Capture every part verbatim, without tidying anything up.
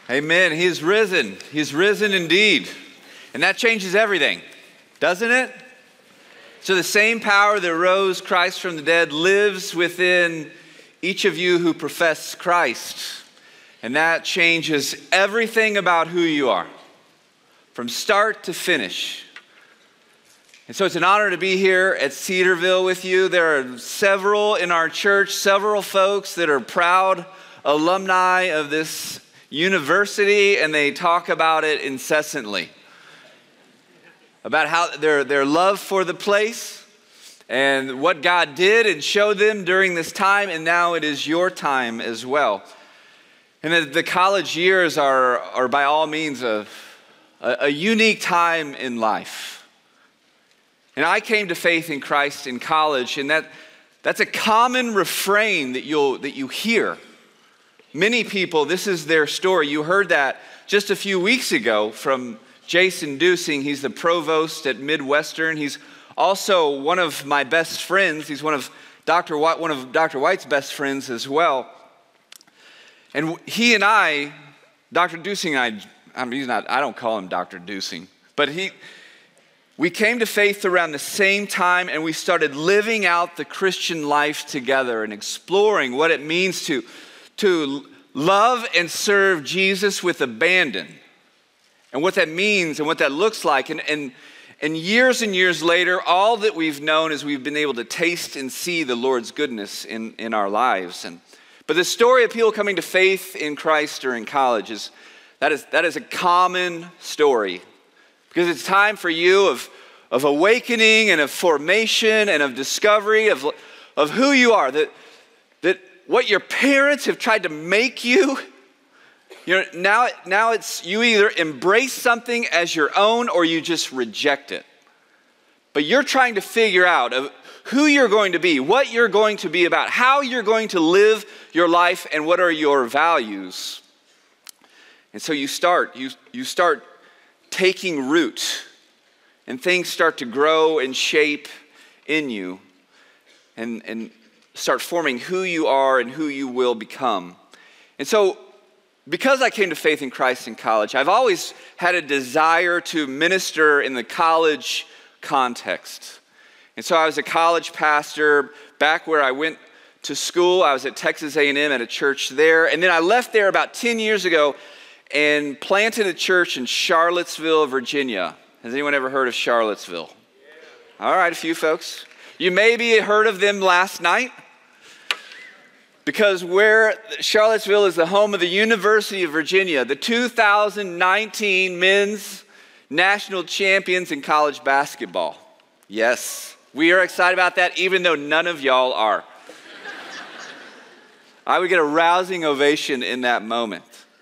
Amen. He is risen. He's risen indeed. And that changes everything, doesn't it? So the same power that rose Christ from the dead lives within each of you who profess Christ. And that changes everything about who you are, from start to finish. And so it's an honor to be here at Cedarville with you. There are several in our church, several folks that are proud alumni of this university, and they talk about it incessantly. About how their, their love for the place and what God did and showed them during this time, and now it is your time as well. And the, the college years are, are by all means a, a, a unique time in life. And I came to faith in Christ in college, and that, that's a common refrain that you'll that you hear. Many people, this is their story. You heard that just a few weeks ago from Jason Dusing. He's the provost at Midwestern. He's also one of my best friends. He's one of Doctor White, one of Doctor White's best friends as well. And he and I, Doctor Dusing and I, I mean, he's not, I don't call him Doctor Dusing, but he, we came to faith around the same time, and we started living out the Christian life together and exploring what it means to to love and serve Jesus with abandon, and what that means and what that looks like. And, and, and years and years later, all that we've known is we've been able to taste and see the Lord's goodness in, in our lives. And, but the story of people coming to faith in Christ during college, is that is, that is a common story, because it's time for you of, of awakening and of formation and of discovery of, of who you are, that, that what your parents have tried to make you, you know, now, now it's you either embrace something as your own or you just reject it. But you're trying to figure out who you're going to be, what you're going to be about, how you're going to live your life, and what are your values. And so you start, you, you start taking root, and things start to grow and shape in you, and and start forming who you are and who you will become. And so, because I came to faith in Christ in college, I've always had a desire to minister in the college context. And so I was a college pastor back where I went to school. I was at Texas A and M at a church there. And then I left there about ten years ago and planted a church in Charlottesville, Virginia. Has anyone ever heard of Charlottesville? Yeah. All right, a few folks. You maybe heard of them last night, because where Charlottesville is the home of the University of Virginia, the two thousand nineteen men's national champions in college basketball. Yes, we are excited about that, even though none of y'all are. I would get a rousing ovation in that moment.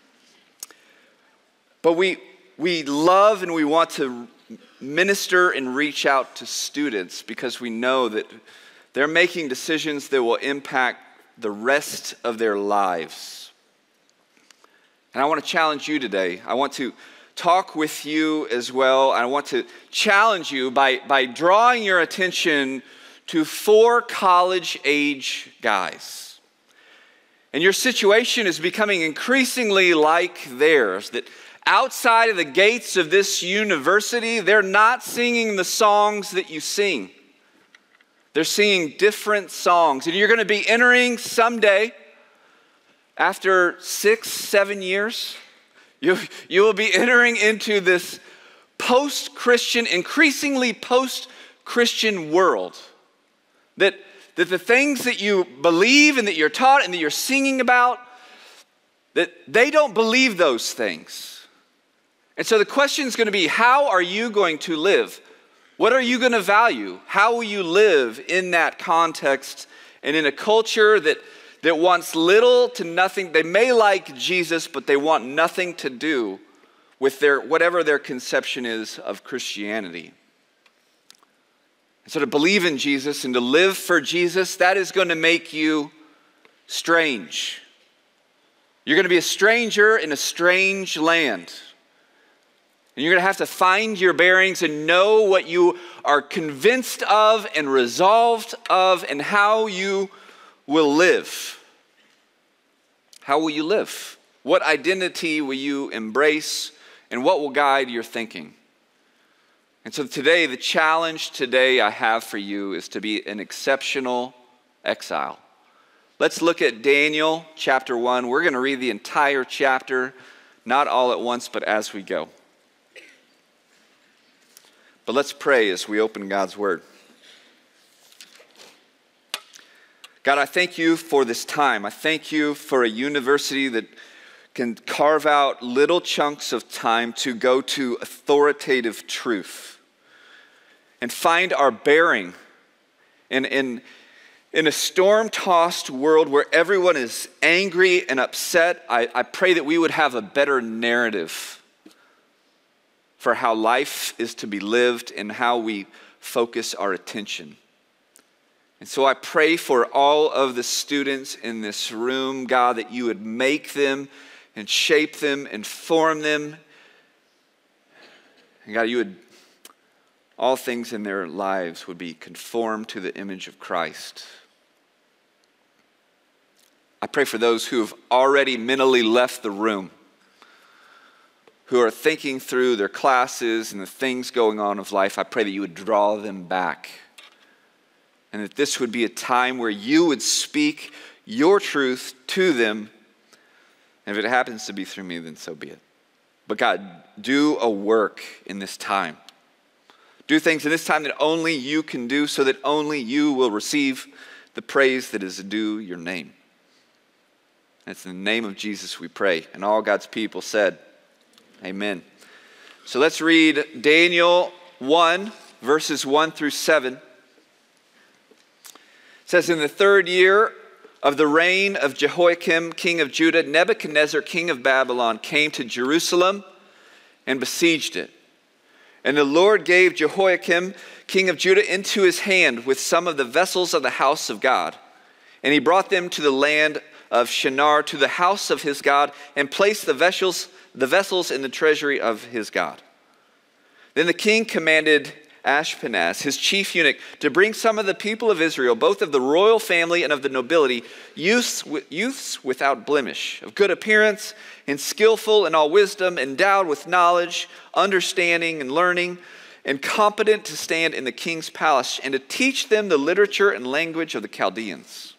But we we love and we want to minister and reach out to students, because we know that they're making decisions that will impact the rest of their lives. And I want to challenge you today. I want to talk with you as well. I want to challenge you by, by drawing your attention to four college-age guys. And your situation is becoming increasingly like theirs, that outside of the gates of this university, they're not singing the songs that you sing. They're singing different songs. And you're going to be entering someday, after six, seven years, you, you will be entering into this post-Christian, increasingly post-Christian world. That, that the things that you believe and that you're taught and that you're singing about, that they don't believe those things. And so the question is going to be, how are you going to live? What are you going to value? How will you live in that context and in a culture that, that wants little to nothing? They may like Jesus, but they want nothing to do with their whatever their conception is of Christianity. And so to believe in Jesus and to live for Jesus, that is going to make you strange. You're going to be a stranger in a strange land. And you're going to have to find your bearings and know what you are convinced of and resolved of, and how you will live. How will you live? What identity will you embrace, and what will guide your thinking? And so today, the challenge today I have for you is to be an exceptional exile. Let's look at Daniel chapter one. We're going to read the entire chapter, not all at once, but as we go. But let's pray as we open God's word. God, I thank you for this time. I thank you for a university that can carve out little chunks of time to go to authoritative truth and find our bearing in, in, in a storm-tossed world where everyone is angry and upset. I, I pray that we would have a better narrative for how life is to be lived and how we focus our attention. And so I pray for all of the students in this room, God, that you would make them and shape them and form them. And God, you would, all things in their lives would be conformed to the image of Christ. I pray for those who have already mentally left the room, who are thinking through their classes and the things going on of life. I pray that you would draw them back. And that this would be a time where you would speak your truth to them. And if it happens to be through me, then so be it. But God, do a work in this time. Do things in this time that only you can do, so that only you will receive the praise that is due your name. And it's in the name of Jesus we pray. And all God's people said, amen. So let's read Daniel one, verses one through seven. It says, in the third year of the reign of Jehoiakim, king of Judah, Nebuchadnezzar, king of Babylon, came to Jerusalem and besieged it. And the Lord gave Jehoiakim, king of Judah, into his hand with some of the vessels of the house of God. And he brought them to the land of Shinar, to the house of his God, and placed the vessels, the vessels in the treasury of his God. Then the king commanded Ashpenaz, his chief eunuch, to bring some of the people of Israel, both of the royal family and of the nobility, youths, youths without blemish, of good appearance, and skillful in all wisdom, endowed with knowledge, understanding, and learning, and competent to stand in the king's palace, and to teach them the literature and language of the Chaldeans.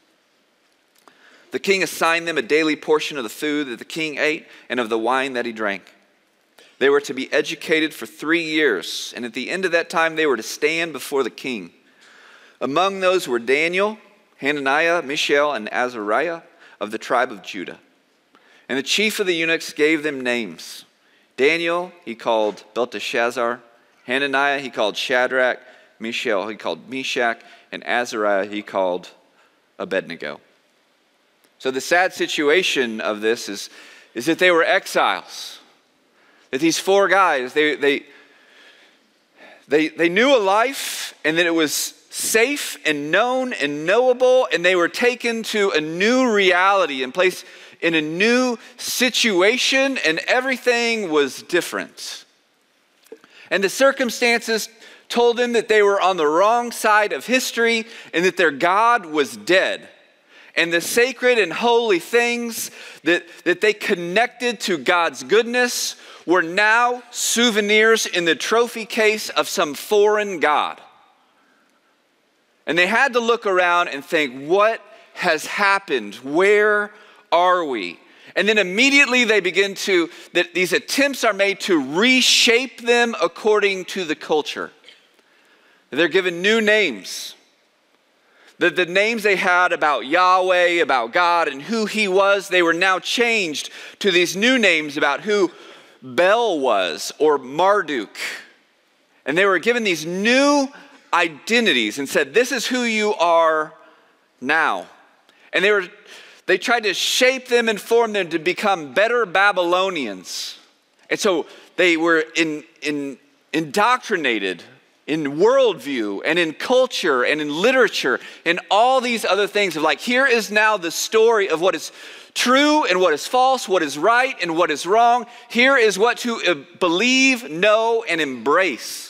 The king assigned them a daily portion of the food that the king ate and of the wine that he drank. They were to be educated for three years, and at the end of that time they were to stand before the king. Among those were Daniel, Hananiah, Mishael, and Azariah of the tribe of Judah. And the chief of the eunuchs gave them names. Daniel he called Belteshazzar, Hananiah he called Shadrach, Mishael he called Meshach, and Azariah he called Abednego. So the sad situation of this is, is that they were exiles. That these four guys, they, they, they, they knew a life, and that it was safe and known and knowable, and they were taken to a new reality and placed in a new situation, and everything was different. And the circumstances told them that they were on the wrong side of history and that their God was dead. And the sacred and holy things that, that they connected to God's goodness were now souvenirs in the trophy case of some foreign god. And they had to look around and think, what has happened? Where are we? And then immediately they begin to, that these attempts are made to reshape them according to the culture. They're given new names. The, the names they had about Yahweh, about God, and who he was, they were now changed to these new names about who Bel was, or Marduk. And they were given these new identities and said, this is who you are now. And they were they tried to shape them and form them to become better Babylonians. And so they were in, in, indoctrinated in worldview and in culture and in literature and all these other things of like, here is now the story of what is true and what is false, what is right and what is wrong. Here is what to believe, know, and embrace.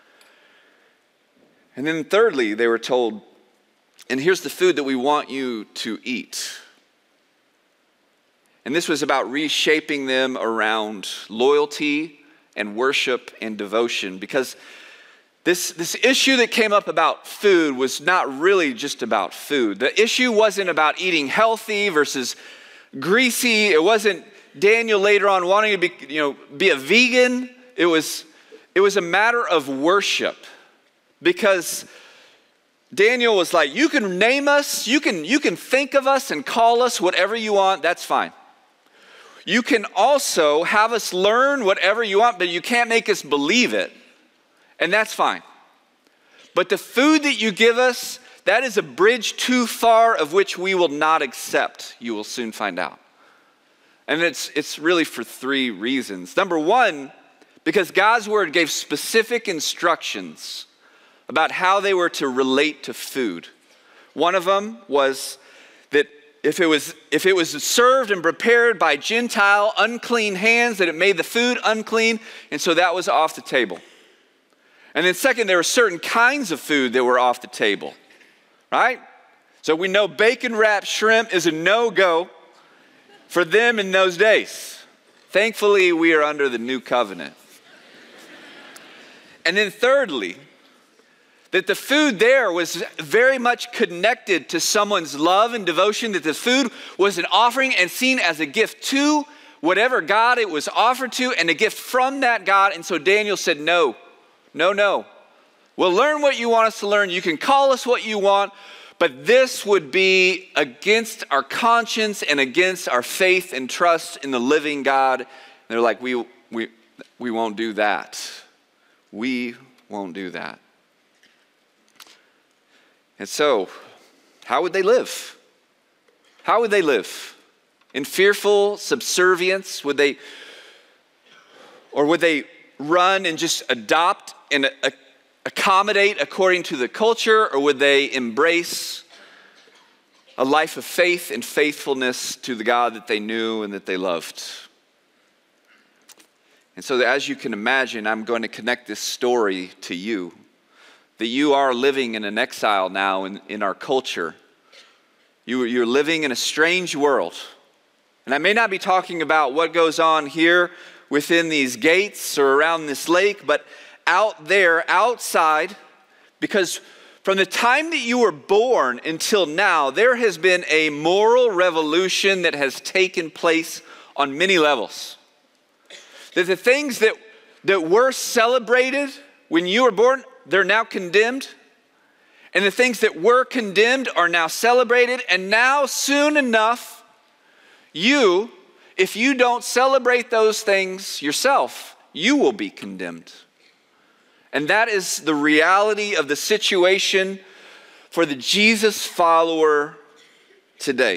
And then thirdly, they were told, and here's the food that we want you to eat. And this was about reshaping them around loyalty and worship and devotion, because this, this issue that came up about food was not really just about food. The issue wasn't about eating healthy versus greasy. It wasn't Daniel later on wanting to be, you know, be a vegan. It was, it was a matter of worship, because Daniel was like, you can name us, you can, you can think of us and call us whatever you want, that's fine. You can also have us learn whatever you want, but you can't make us believe it, and that's fine. But the food that you give us, that is a bridge too far of which we will not accept, you will soon find out. And it's, it's really for three reasons. Number one, because God's word gave specific instructions about how they were to relate to food. One of them was that if it was, if it was served and prepared by Gentile, unclean hands, that it made the food unclean, and so that was off the table. And then second, there were certain kinds of food that were off the table, right? So we know bacon-wrapped shrimp is a no-go for them in those days. Thankfully, we are under the new covenant. And then thirdly, that the food there was very much connected to someone's love and devotion, that the food was an offering and seen as a gift to whatever God it was offered to, and a gift from that God. And so Daniel said, no, no, no. We'll learn what you want us to learn. You can call us what you want, but this would be against our conscience and against our faith and trust in the living God. And they're like, we, we, we won't do that. We won't do that. And so, how would they live? How would they live? In fearful subservience? Would they, or would they run and just adopt and uh, accommodate according to the culture? Or would they embrace a life of faith and faithfulness to the God that they knew and that they loved? And so, as you can imagine, I'm going to connect this story to you. That you are living in an exile now in, in our culture. You, you're living in a strange world. And I may not be talking about what goes on here within these gates or around this lake, but out there, outside, because from the time that you were born until now, there has been a moral revolution that has taken place on many levels. That the things that, that were celebrated when you were born, they're now condemned. And the things that were condemned are now celebrated. And now, soon enough, you, if you don't celebrate those things yourself, you will be condemned. And that is the reality of the situation for the Jesus follower today.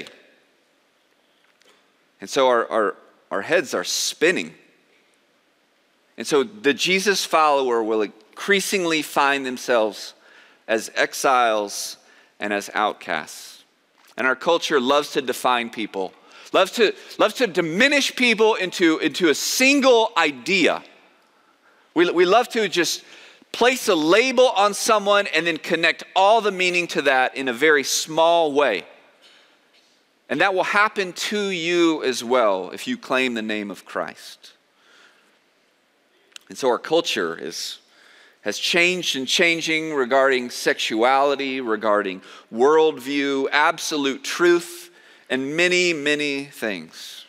And so our, our, our heads are spinning. And so the Jesus follower will increasingly find themselves as exiles and as outcasts. And our culture loves to define people, loves to, loves to diminish people into, into a single idea. We, we love to just place a label on someone and then connect all the meaning to that in a very small way. And that will happen to you as well if you claim the name of Christ. And so our culture is, has changed and changing regarding sexuality, regarding worldview, absolute truth, and many, many things.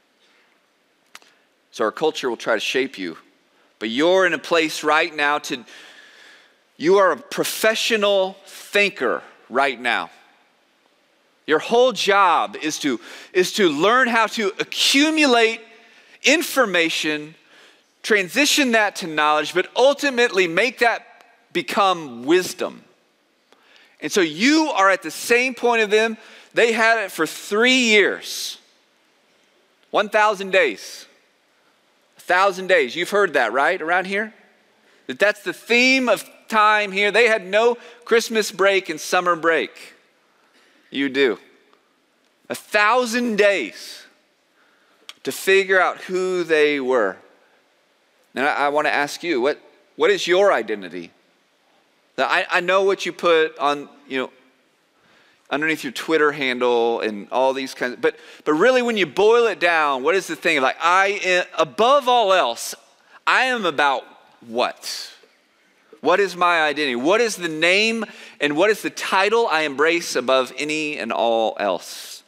So our culture will try to shape you. But you're in a place right now to, you are a professional thinker right now. Your whole job is to, is to learn how to accumulate information, transition that to knowledge, but ultimately make that become wisdom. And so you are at the same point of them. They had it for three years. one thousand days. one thousand days. You've heard that, right, around here? That that's the theme of time here. They had no Christmas break and summer break. You do. A thousand days to figure out who they were. Now, I, I want to ask you, what, what is your identity? Now, I, I know what you put on, you know, underneath your Twitter handle and all these kinds of, but, but really when you boil it down, what is the thing? Like, I, above all else, I am about what? What is my identity? What is the name and what is the title I embrace above any and all else?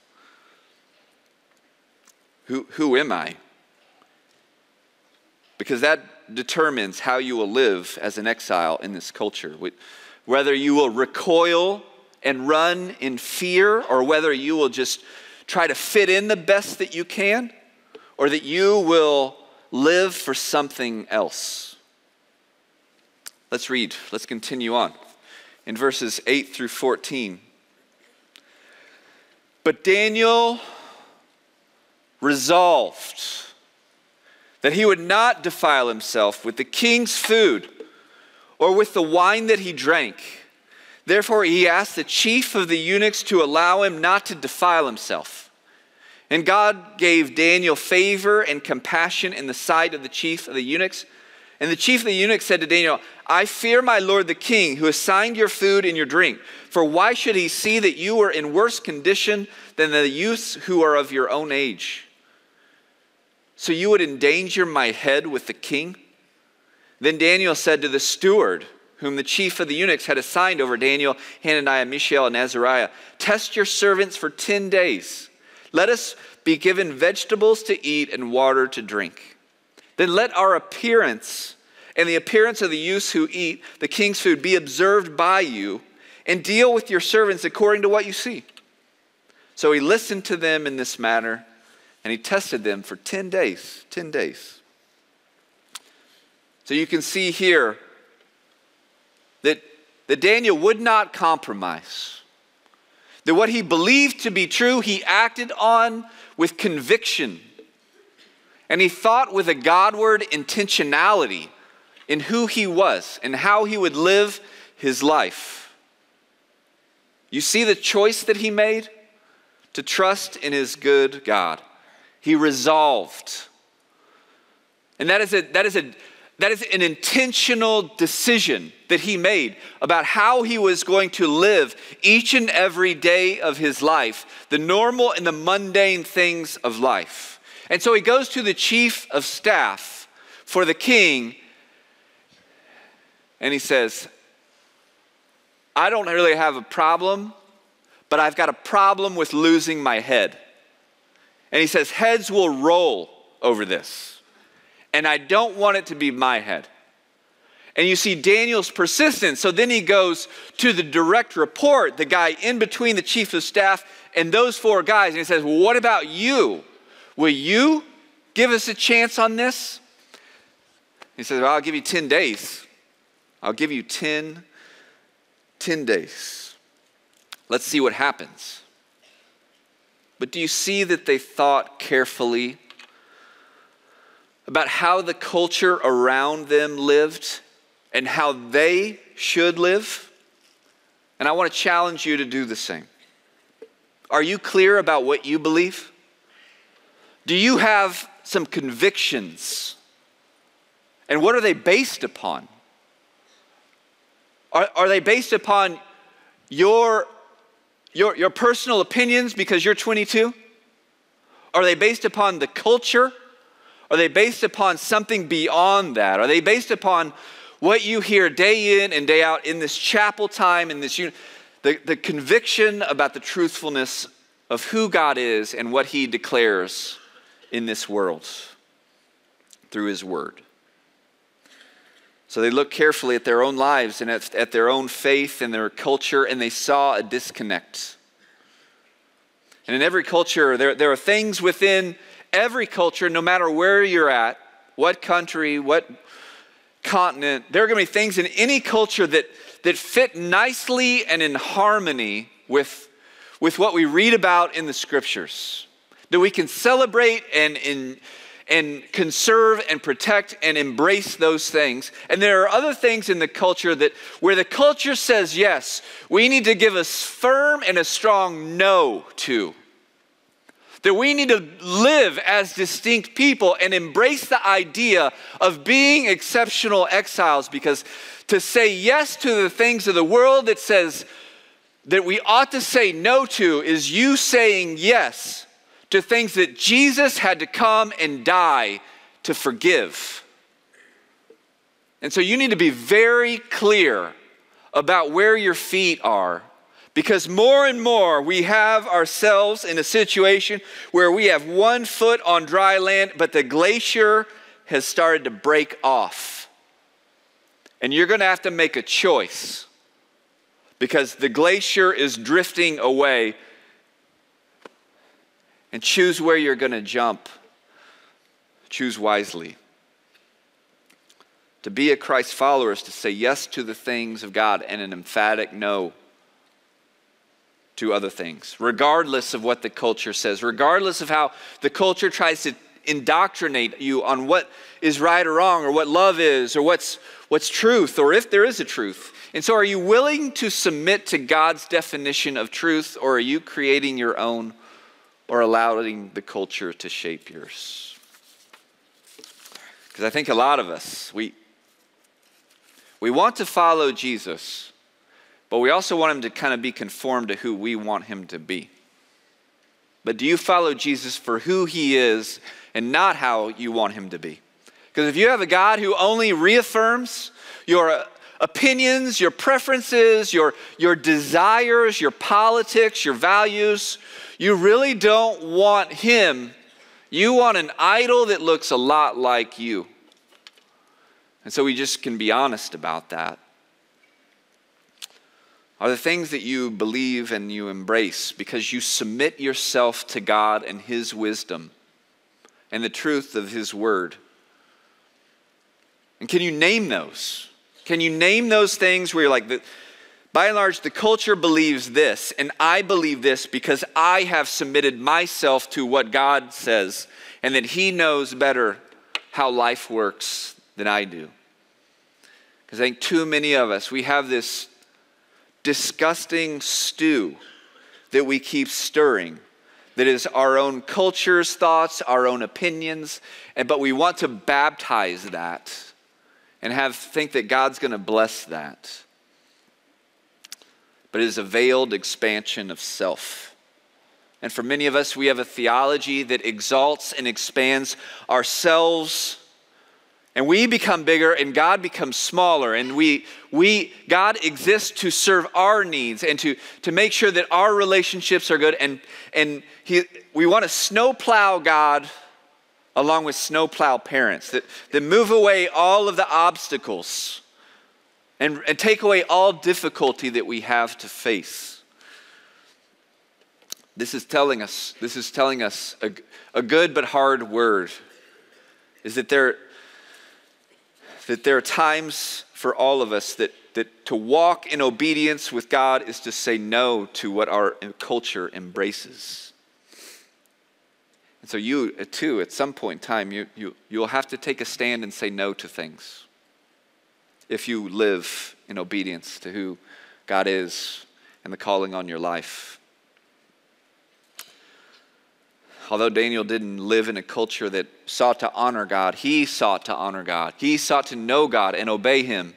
Who, who am I? Because that determines how you will live as an exile in this culture. Whether you will recoil and run in fear, or whether you will just try to fit in the best that you can, or that you will live for something else. Let's read. Let's continue on. In verses eight through fourteen. But Daniel resolved that he would not defile himself with the king's food or with the wine that he drank. Therefore he asked the chief of the eunuchs to allow him not to defile himself. And God gave Daniel favor and compassion in the sight of the chief of the eunuchs. And the chief of the eunuchs said to Daniel, I fear my lord the king, who assigned your food and your drink. For why should he see that you are in worse condition than the youths who are of your own age? So you would endanger my head with the king? Then Daniel said to the steward, whom the chief of the eunuchs had assigned over Daniel, Hananiah, Mishael, and Azariah, test your servants for ten days. Let us be given vegetables to eat and water to drink. Then let our appearance and the appearance of the youths who eat the king's food be observed by you, and deal with your servants according to what you see. So he listened to them in this matter, and he tested them for ten days. ten days. So you can see here that, that Daniel would not compromise. That what he believed to be true, he acted on with conviction. And he thought with a Godward intentionality in who he was and how he would live his life. You see the choice that he made? To trust in his good God. He resolved. And that is a, that is a, that is an intentional decision that he made about how he was going to live each and every day of his life, the normal and the mundane things of life. And so he goes to the chief of staff for the king, and he says, I don't really have a problem, but I've got a problem with losing my head. And he says, heads will roll over this, and I don't want it to be my head. And you see Daniel's persistence. So then he goes to the direct report, the guy in between the chief of staff and those four guys, and he says, well, what about you? Will you give us a chance on this? He says, well, I'll give you ten days. I'll give you ten, ten days. Let's see what happens. But do you see that they thought carefully about how the culture around them lived and how they should live? And I want to challenge you to do the same. Are you clear about what you believe? Do you have some convictions? And what are they based upon? Are, are they based upon your, your, your personal opinions because you're twenty-two? Are they based upon the culture? Are they based upon something beyond that? Are they based upon what you hear day in and day out in this chapel time, in this uni- the, the conviction about the truthfulness of who God is and what he declares in this world through his word? So they looked carefully at their own lives and at, at their own faith and their culture, and they saw a disconnect. And in every culture, there, there are things within every culture, no matter where you're at, what country, what continent, there are going to be things in any culture that, that fit nicely and in harmony with, with what we read about in the scriptures. That we can celebrate and, and, and conserve and protect and embrace those things. And there are other things in the culture that where the culture says yes, we need to give a firm and a strong no to. That we need to live as distinct people and embrace the idea of being exceptional exiles, because to say yes to the things of the world that says that we ought to say no to is you saying yes to things that Jesus had to come and die to forgive. And so you need to be very clear about where your feet are, because more and more we have ourselves in a situation where we have one foot on dry land, but the glacier has started to break off. And you're going to have to make a choice, because the glacier is drifting away, and choose where you're going to jump. Choose wisely. To be a Christ follower is to say yes to the things of God and an emphatic no to other things, regardless of what the culture says, regardless of how the culture tries to indoctrinate you on what is right or wrong, or what love is, or what's what's truth, or if there is a truth. And so are you willing to submit to God's definition of truth, or are you creating your own, or allowing the culture to shape yours? Because I think a lot of us, we we want to follow Jesus, but we also want him to kind of be conformed to who we want him to be. But do you follow Jesus for who he is and not how you want him to be? Because if you have a God who only reaffirms your opinions, your preferences, your, your desires, your politics, your values, you really don't want him. You want an idol that looks a lot like you. And so we just can be honest about that. Are the things that you believe and you embrace because you submit yourself to God and his wisdom and the truth of his word? And can you name those? Can you name those things where you're like, by and large, the culture believes this, and I believe this because I have submitted myself to what God says, and that he knows better how life works than I do. Because I think too many of us, we have this disgusting stew that we keep stirring, that is our own culture's thoughts, our own opinions, and but we want to baptize that and have think that God's going to bless that. But it is a veiled expansion of self. And for many of us, we have a theology that exalts and expands ourselves, and we become bigger and God becomes smaller, and we we God exists to serve our needs and to, to make sure that our relationships are good, and and he we want to snowplow God along with snowplow parents that, that move away all of the obstacles and, and take away all difficulty that we have to face. This is telling us, this is telling us a, a good but hard word, is that there that there are times for all of us that, that to walk in obedience with God is to say no to what our culture embraces. And so you, too, at some point in time, you, you, you'll have to take a stand and say no to things if you live in obedience to who God is and the calling on your life. Although Daniel didn't live in a culture that sought to honor God, he sought to honor God. He sought to know God and obey him.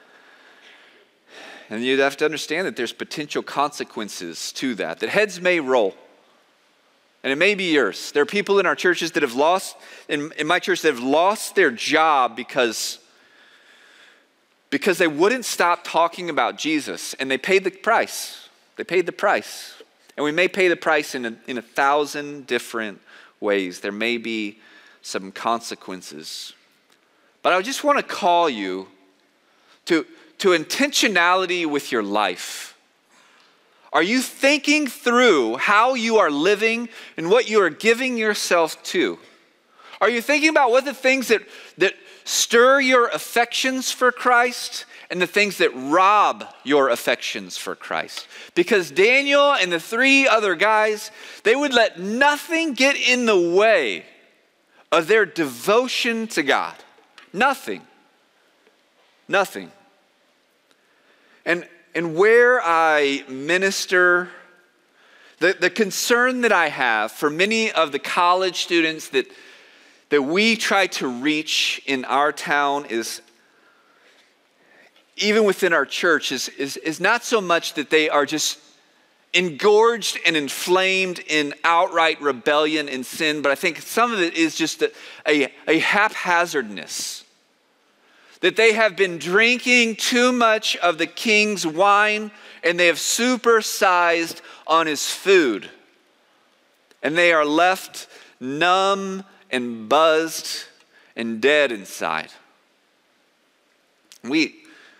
And you'd have to understand that there's potential consequences to that, that heads may roll. And it may be yours. There are people in our churches that have lost, in, in my church, that have lost their job because, because they wouldn't stop talking about Jesus, and they paid the price. They paid the price. And we may pay the price in a, in a thousand different ways. There may be some consequences. But I just want to call you to, to intentionality with your life. Are you thinking through how you are living and what you are giving yourself to? Are you thinking about what the things that, that stir your affections for Christ and the things that rob your affections for Christ? Because Daniel and the three other guys, they would let nothing get in the way of their devotion to God. Nothing. Nothing. And, and where I minister, the, the concern that I have for many of the college students that, that we try to reach in our town is, even within our church, is, is, is not so much that they are just engorged and inflamed in outright rebellion and sin, but I think some of it is just a, a, a haphazardness. That they have been drinking too much of the king's wine and they have supersized on his food. And they are left numb and buzzed and dead inside. We,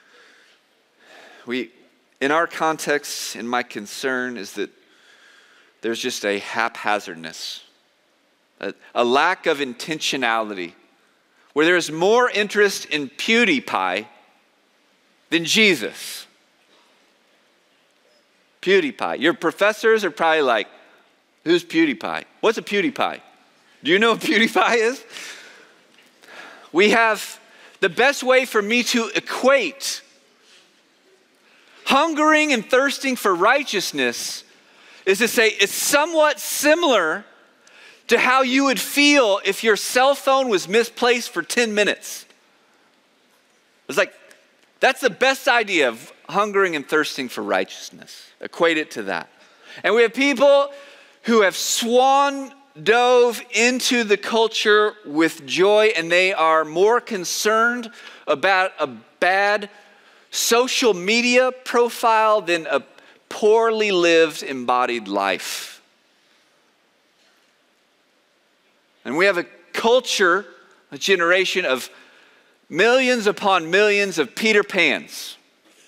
we, in our context, and my concern is that there's just a haphazardness, a, a lack of intentionality, where there is more interest in PewDiePie than Jesus. PewDiePie. Your professors are probably like, who's PewDiePie? What's a PewDiePie? Do you know what PewDiePie is? We have the best way for me to equate hungering and thirsting for righteousness is to say it's somewhat similar to how you would feel if your cell phone was misplaced for ten minutes. It's like, that's the best idea of hungering and thirsting for righteousness. Equate it to that. And we have people who have swan dove into the culture with joy, and they are more concerned about a bad social media profile than a poorly lived, embodied life. And we have a culture, a generation of millions upon millions of Peter Pans.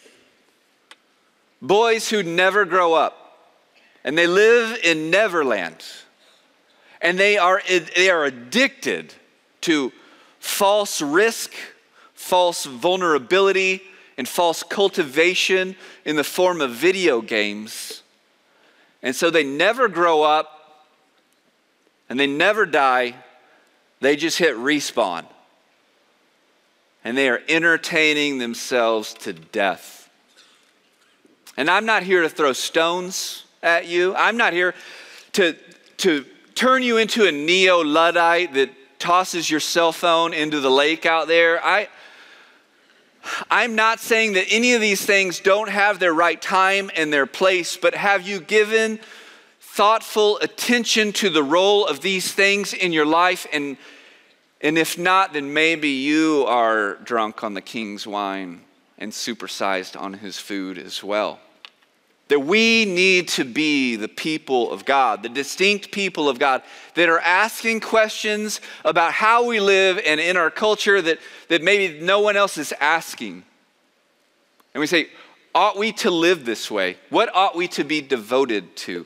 Boys who never grow up. And they live in Neverland. And they are, they are addicted to false risk, false vulnerability, and false cultivation in the form of video games. And so they never grow up. And they never die, they just hit respawn. And they are entertaining themselves to death. And I'm not here to throw stones at you. I'm not here to, to turn you into a neo-Luddite that tosses your cell phone into the lake out there. I, I'm not saying that any of these things don't have their right time and their place, but have you given thoughtful attention to the role of these things in your life? And, and if not, then maybe you are drunk on the king's wine and supersized on his food as well. That we need to be the people of God, the distinct people of God that are asking questions about how we live and in our culture that, that maybe no one else is asking. And we say, ought we to live this way? What ought we to be devoted to?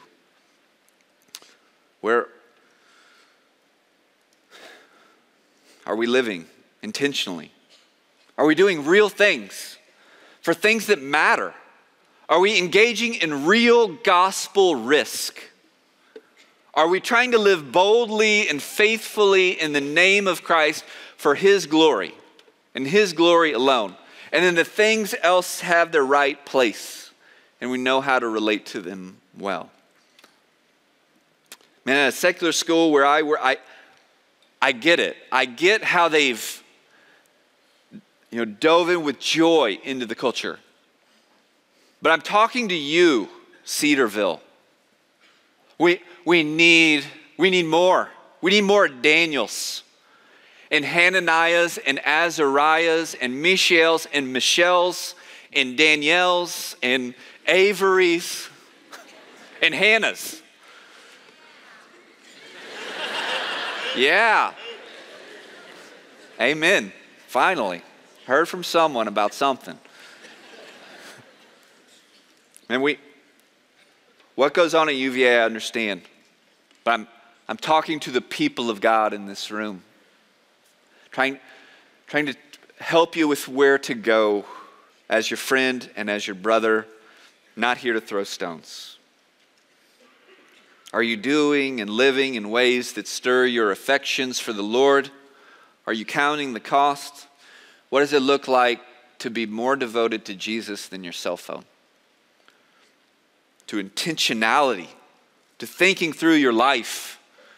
Where are we living intentionally? Are we doing real things for things that matter? Are we engaging in real gospel risk? Are we trying to live boldly and faithfully in the name of Christ for his glory and his glory alone? And then the things else have their right place and we know how to relate to them well. Man, at a secular school where I were, I, I get it. I get how they've, you know, dove in with joy into the culture. But I'm talking to you, Cedarville. We we need we need more. We need more Daniels, and Hananiahs, and Azariahs, and Mishaels, and Michelles, and Danielles, and Averys, and Hannahs. Yeah. Amen. Finally. Heard from someone about something. And we, what goes on at U V A, I understand. But I'm, I'm talking to the people of God in this room. Trying, trying to help you with where to go as your friend and as your brother. Not here to throw stones. Are you doing and living in ways that stir your affections for the Lord? Are you counting the cost? What does it look like to be more devoted to Jesus than your cell phone? To intentionality, to thinking through your life.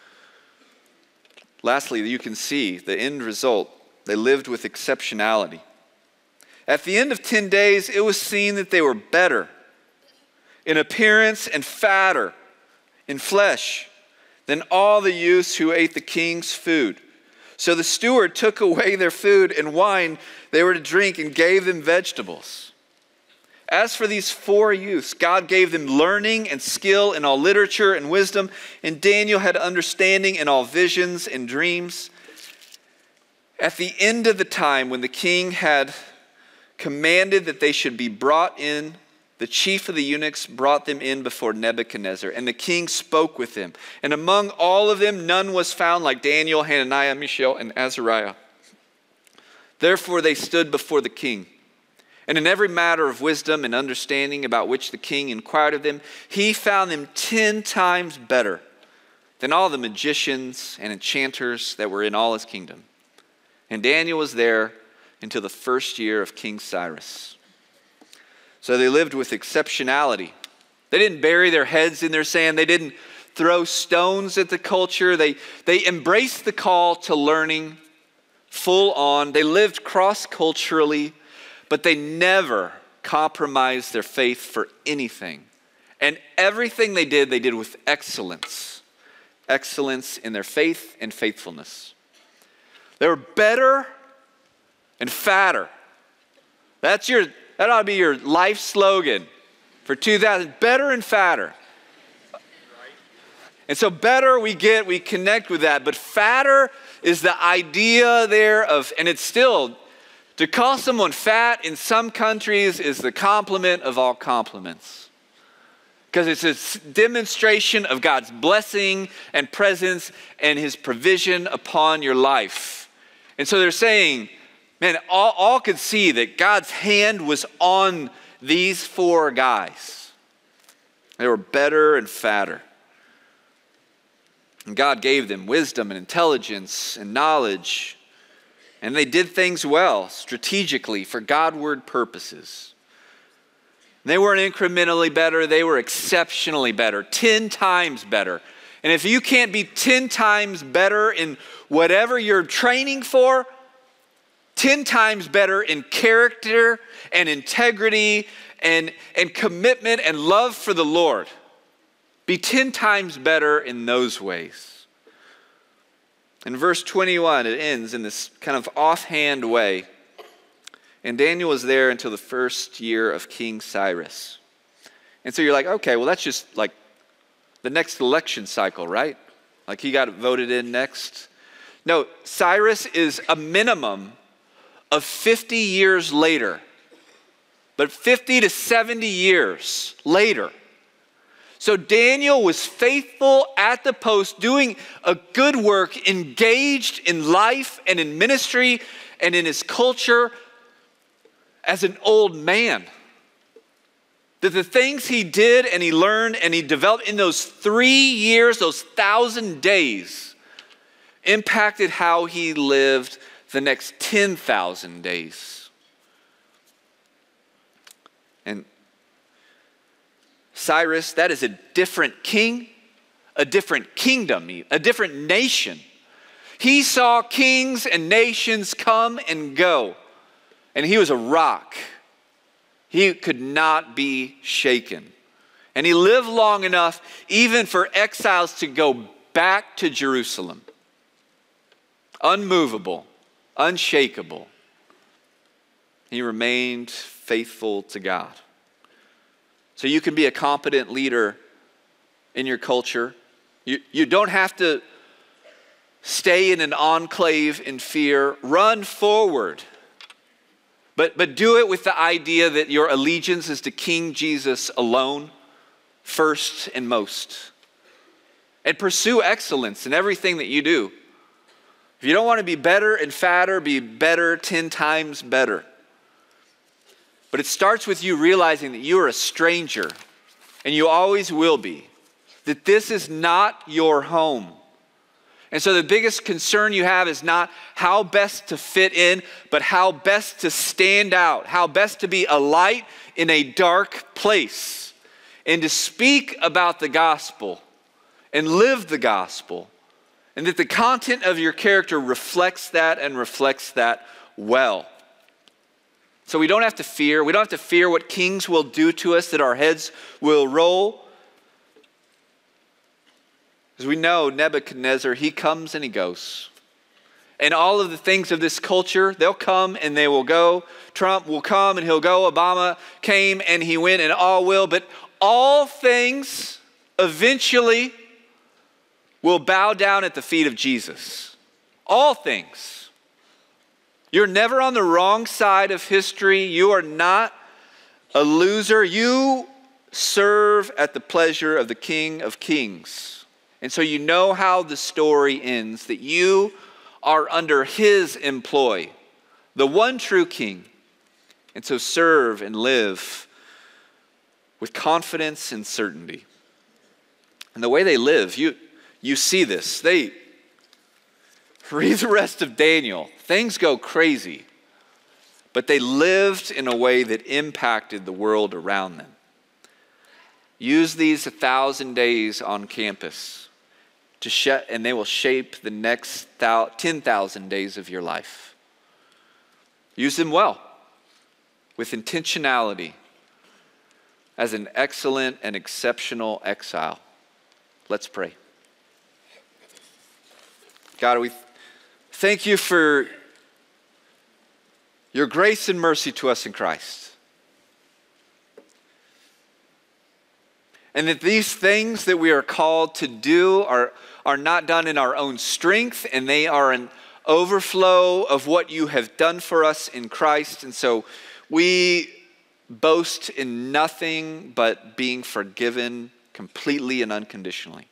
Lastly, you can see the end result. They lived with exceptionality. At the end of ten days, it was seen that they were better. in appearance and fatter in flesh than all the youths who ate the king's food. So the steward took away their food and wine they were to drink and gave them vegetables. As for these four youths, God gave them learning and skill in all literature and wisdom, and Daniel had understanding in all visions and dreams. At the end of the time, when the king had commanded that they should be brought in, the chief of the eunuchs brought them in before Nebuchadnezzar, and the king spoke with them. And among all of them, none was found like Daniel, Hananiah, Mishael, and Azariah. Therefore they stood before the king. And in every matter of wisdom and understanding about which the king inquired of them, he found them ten times better than all the magicians and enchanters that were in all his kingdom. And Daniel was there until the first year of King Cyrus. So they lived with exceptionality. They didn't bury their heads in their sand. They didn't throw stones at the culture. They, they embraced the call to learning full on. They lived cross-culturally, but they never compromised their faith for anything. And everything they did, they did with excellence. Excellence in their faith and faithfulness. They were better and fatter. That's your, that ought to be your life slogan for two thousand. Better and fatter. And so better we get, we connect with that. But fatter is the idea there of, and it's still, to call someone fat in some countries is the compliment of all compliments. Because it's a demonstration of God's blessing and presence and his provision upon your life. And so they're saying, man, all, all could see that God's hand was on these four guys. They were better and fatter. And God gave them wisdom and intelligence and knowledge. And they did things well, strategically, for Godward purposes. They weren't incrementally better, they were exceptionally better, ten times better. And if you can't be ten times better in whatever you're training for, ten times better in character and integrity and, and commitment and love for the Lord, be ten times better in those ways. In verse twenty-one, it ends in this kind of offhand way. And Daniel was there until the first year of King Cyrus. And so you're like, okay, well, that's just like the next election cycle, right? Like he got voted in next. No, Cyrus is a minimum of fifty years later, but fifty to seventy years later. So Daniel was faithful at the post, doing a good work, engaged in life and in ministry and in his culture as an old man. That the things he did and he learned and he developed in those three years, those thousand days, impacted how he lived the next ten thousand days. And Cyrus, that is a different king, a different kingdom, a different nation. He saw kings and nations come and go, and he was a rock. He could not be shaken. And he lived long enough even for exiles to go back to Jerusalem. Unmovable, unshakable. He remained faithful to God. So you can be a competent leader in your culture. You, you don't have to stay in an enclave in fear. Run forward. But, but do it with the idea that your allegiance is to King Jesus alone, first and most. And pursue excellence in everything that you do. If you don't want to be better and fatter, be better ten times better. But it starts with you realizing that you are a stranger, and you always will be. That this is not your home. And so the biggest concern you have is not how best to fit in, but how best to stand out, how best to be a light in a dark place, and to speak about the gospel and live the gospel, and that the content of your character reflects that and reflects that well. So we don't have to fear. We don't have to fear what kings will do to us, that our heads will roll. As we know, Nebuchadnezzar, he comes and he goes. And all of the things of this culture, they'll come and they will go. Trump will come and he'll go. Obama came and he went, and all will. But all things eventually will bow down at the feet of Jesus. All things. You're never on the wrong side of history. You are not a loser. You serve at the pleasure of the King of Kings. And so you know how the story ends, that you are under his employ, the one true King. And so serve and live with confidence and certainty. And the way they live, you, you see this. They read the rest of Daniel. Things go crazy. But they lived in a way that impacted the world around them. Use these a thousand days on campus to sh- and they will shape the next ten thousand days of your life. Use them well, with intentionality, as an excellent and exceptional exile. Let's pray. God, we thank you for your grace and mercy to us in Christ. And that these things that we are called to do are, are not done in our own strength, and they are an overflow of what you have done for us in Christ. And so we boast in nothing but being forgiven completely and unconditionally.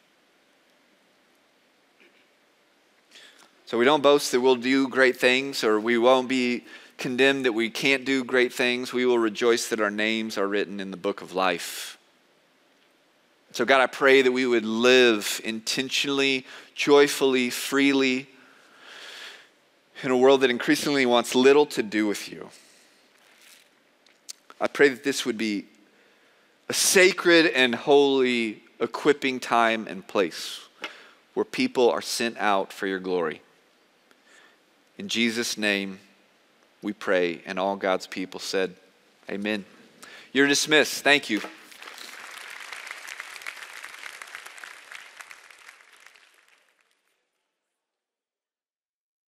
So we don't boast that we'll do great things, or we won't be condemned that we can't do great things. We will rejoice that our names are written in the book of life. So God, I pray that we would live intentionally, joyfully, freely in a world that increasingly wants little to do with you. I pray that this would be a sacred and holy equipping time and place where people are sent out for your glory. In Jesus' name we pray, and all God's people said, amen. You're dismissed. Thank you.